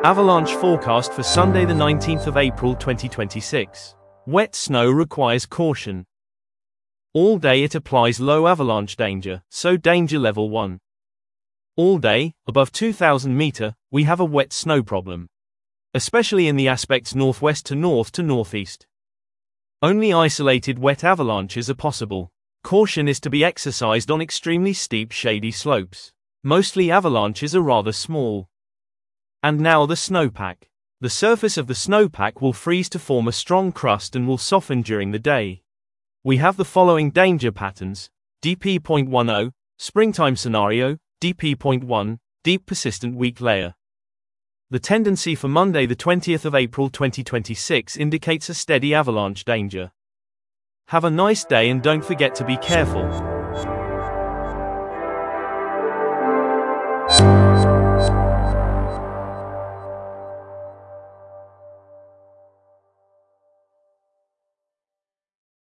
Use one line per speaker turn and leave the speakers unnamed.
Avalanche forecast for Sunday the 19th of April 2026. Wet snow requires caution. All day it applies low avalanche danger, so danger level 1. All day, above 2000 meter, we have a wet snow problem. Especially in the aspects northwest to northeast. Only isolated wet avalanches are possible. Caution is to be exercised on extremely steep shady slopes. Mostly avalanches are rather small. And now the snowpack. The surface of the snowpack will freeze to form a strong crust and will soften during the day. We have the following danger patterns: DP.10, springtime scenario, DP.1, deep persistent weak layer. The tendency for Monday the 20th of April 2026 indicates a steady avalanche danger. Have a nice day and don't forget to be careful.